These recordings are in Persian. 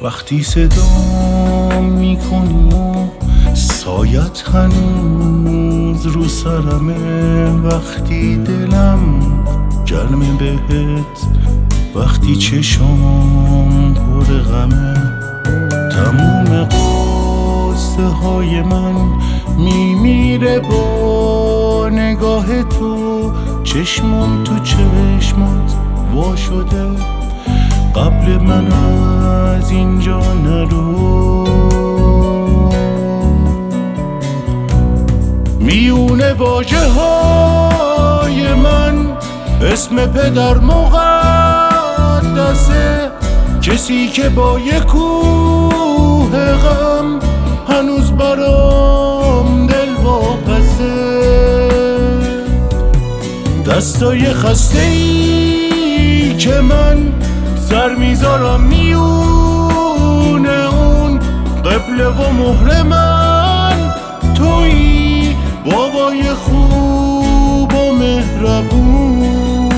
وقتی صدا میکنی و سایت هنوز رو سرمه، وقتی دلم گرمه بهت، وقتی چشام پر غمه، تموم قصه های من میمیره با نگاه تو، چشمم تو چشمات وا شده، قبل من از اینجا نرو. میونه واژه های من اسم پدر مقدسه، کسی که با یک کوه غم هنوز برام دل واپسه، دستای خسته ای که من سر میذارم میونه اون، قبله و مهر من تویی، بابای خوب و مهربون.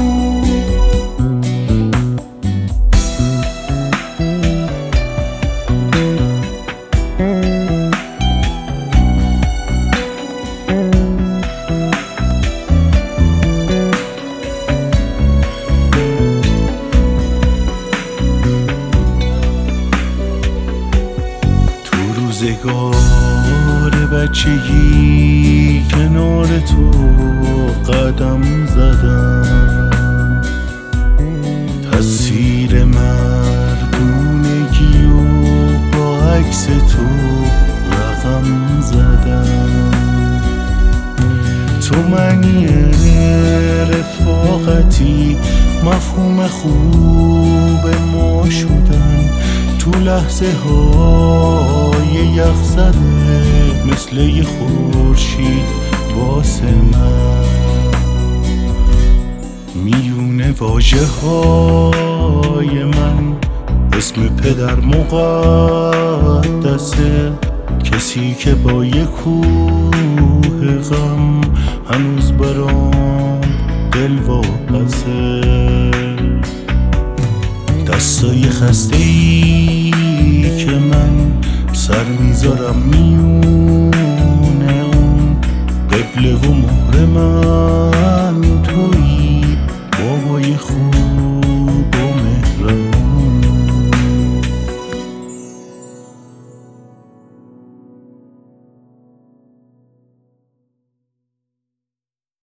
روزگار بچگی کنار تو قدم زدم، تصویر مردونگی و با عکس تو رقم زدم، تو معنی رفاقتی، مفهوم خوب ما شدن، تو لحظه های یخ زده مثل یه خورشید واسه من. میونه واژه های من اسم پدر مقدسه، کسی که با یه کوه غم هنوز برام دل واپسه، دستای خسته ای که من سر میذارم میونه اون، قبله و مهر من تویی، بابای خوب